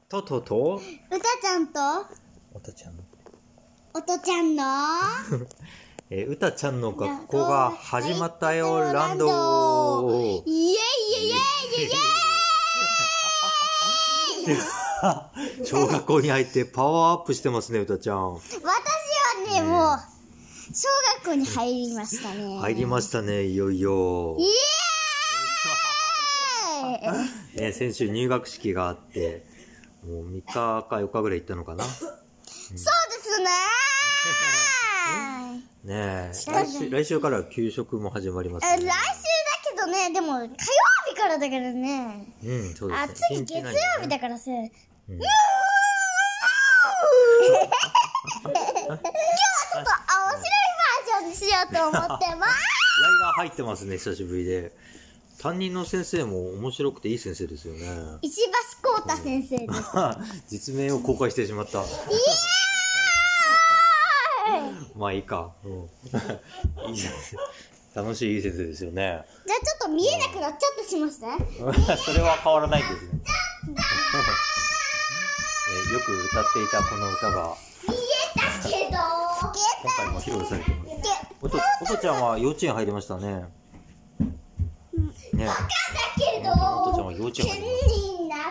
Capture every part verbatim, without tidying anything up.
とととうたちゃんとおたちゃんのおとちゃんのえー、うたちゃんの学校が始まったよランド。 イエイイエイイエイイエイ小学校に入ってパワーアップしてますね、うたちゃん。 私はね、もう小学校に入りましたね。 入りましたね、いよいよ。 イエーイね、先週入学式があって、もうみっかかよっかぐらい行ったのかな。うん、 そうですねねえ、来週、来週から給食も始まりますね。 来週だけどね、でも火曜日からだからね。 うん、そうですね。 あ、次月曜日だからさ。うん、今日はちょっと面白いバージョンにしようと思ってます。 気合が入ってますね、久しぶりで。担任の先生も面白くていい先生ですよね。 石橋浩太先生です。 実名を公開してしまった。イエーイまあいいか。うん、いい先生。楽しいいい先生ですよね。 じゃあちょっと見えなくなっちゃったしますね。 それは変わらないんですね。ね、よく歌っていたこの歌が見えたけど今回も披露されてます。おと、おとちゃんは幼稚園入りましたね。ね。 バカだけど、 おとちゃんは幼稚園入りました。 になっちゃった。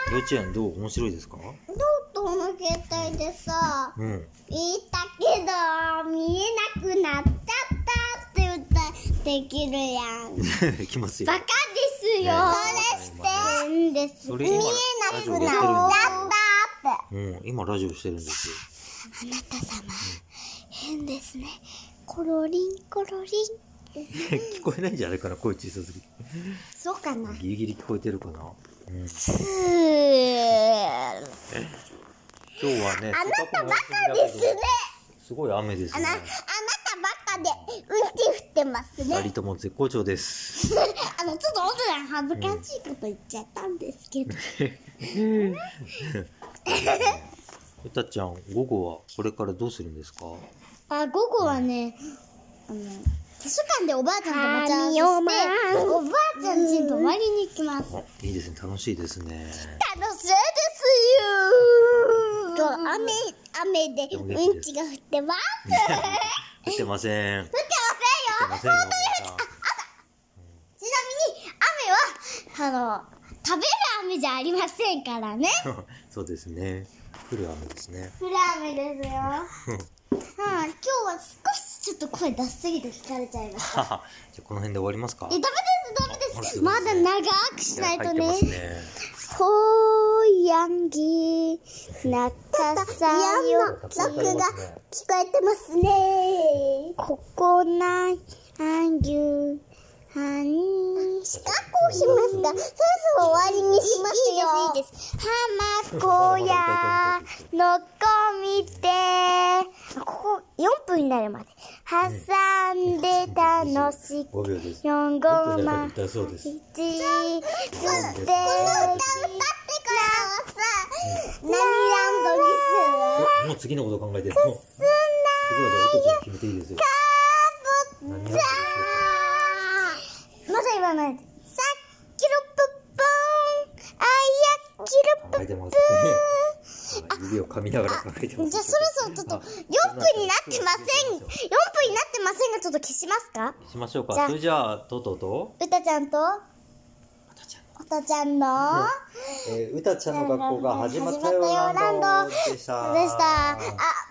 幼稚園どう面白いですか？ ノートの携帯でさ、 うん。 見たけど見えなくなっちゃったって歌できるやん。 できますよ。 バカですよ。 ね、 それしてんです。見えなくなっちゃったって。 うん、今ラジオしてるんですよ。 あなた様、うん、変ですね。コロリンコロリン。 聞こえないんじゃないかな、声小さすぎて。 そうかな。 ギリギリ聞こえてるかな。うん、今日はね、 あなたバカですね。 すごい雨ですね。 あな、あなたバカでうんち降ってますね。 二人とも絶好調です。 あのちょっと本当に恥ずかしいこと言っちゃったんですけど。 うたちゃん、午後はこれからどうするんですか？ あ、午後はね、あの図書館でおばあちゃんと待ち合わせして、おばあちゃん家に泊まりに行きます。 いいですね、楽しいですね。 楽しいですよ。と雨雨でうんちが降ってます。 降ってません。 降ってませんよ。本当に降って、あ、あった。ちなみに雨はあの食べる雨じゃありませんからね。 そうですね。降る雨ですね。 降る雨ですよ。はあ、今日は少しちょっと声出しすぎて疲れちゃいました。 じゃあこの辺で終わりますか？ え、ダメですダメです。まだ長くしないとね。ほーやんぎなかさよ録が聞こえてますね。ここないあんぎゅはんしかこしますが、そろそろ終わりにしますよ。いいです、いいです。はまこやのこみて、ここよんぷんになるまで挟んで楽しくよんごまいちすって、この歌歌ってからさ、何ランドにする？ もう次のこと考えてる。次はじゃあおとちゃん決めていいですよ。何やってるでしょうか？ まだ言わないで。さっきろぷっぽーん、あやきろぷっぽーん。 指を噛みながら考えてます。 じゃあそろそろちょっとよんぷんになってません。よんぷんになってませんが、ちょっと消しますか？ しましょうか。それじゃあとととうたちゃんとおたちゃんのえー、うたちゃんの学校が始まったよランドでした。 でした。あ。